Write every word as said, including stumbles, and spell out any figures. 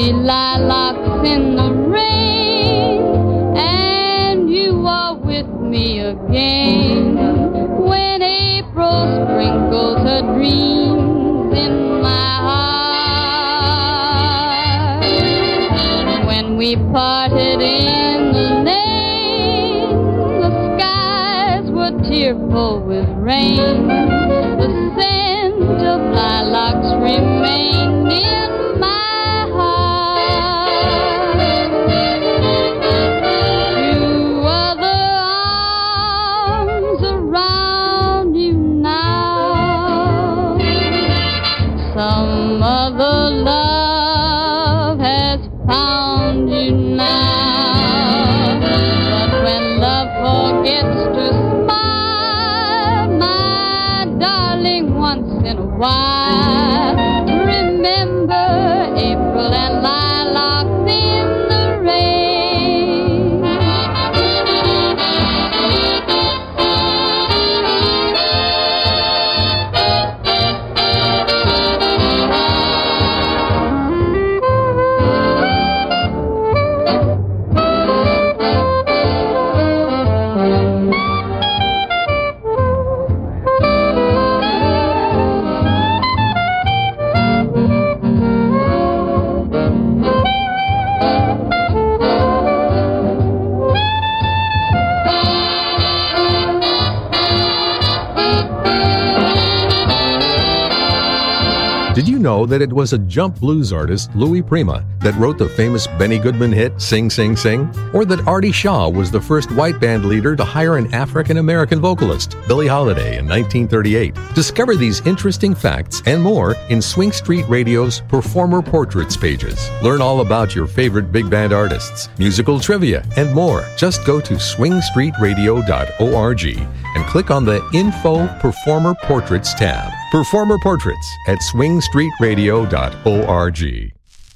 me lilacs in the rain, and you are with me again when April sprinkles her dreams in my heart. When we parted in the lane, the skies were tearful with rain. The scent of lilacs remained in my heart. Two other arms around you now. Some other love has found you now. But when love forgets to smile, my darling, once in a while, remember April and lilacs in the rain. Did you know that it was a jump blues artist, Louis Prima, that wrote the famous Benny Goodman hit, Sing, Sing, Sing? Or that Artie Shaw was the first white band leader to hire an African-American vocalist, Billie Holiday, in nineteen thirty-eight? Discover these interesting facts and more in Swing Street Radio's Performer Portraits pages. Learn all about your favorite big band artists, musical trivia, and more. Just go to swing street radio dot org and click on the Info Performer Portraits tab. Performer Portraits at swing street radio dot org.